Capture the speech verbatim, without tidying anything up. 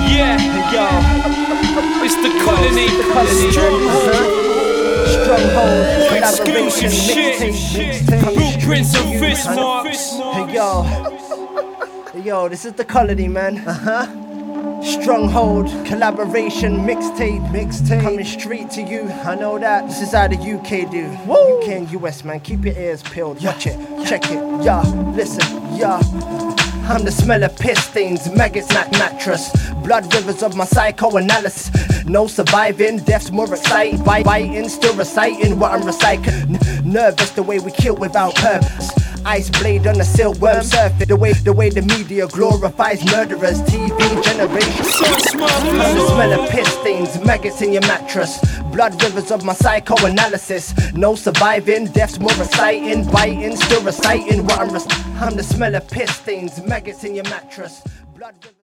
Yeah, Yo, it's the colony. the colony. Stronghold. Stronghold, More collaboration, exclusive shit. mixtape, Blueprints and mixtape. fist marks. Hey yo, hey yo, this is the colony, man. Uh huh. Stronghold, collaboration, mixtape, mixtape, coming straight to you. I know that. This is how the U K do. Woo! U K and U S, man. Keep your ears peeled. Watch it, check it. Yeah, listen, yeah. I'm the smell of piss stains, maggots, mat mattress. Blood rivers of my psychoanalysis. No surviving, death's more exciting. Biting, still reciting what I'm reciting. N- nervous the way we kill without purpose. Ice blade on a silkworm surface. The way, the way the media glorifies murderers. T V generation. I'm the smell of piss stains, maggots in your mattress. Blood rivers of my psychoanalysis. No surviving, death's more exciting. Biting, still reciting what I'm rec- I'm the smell of piss stains, maggots in your mattress. Blood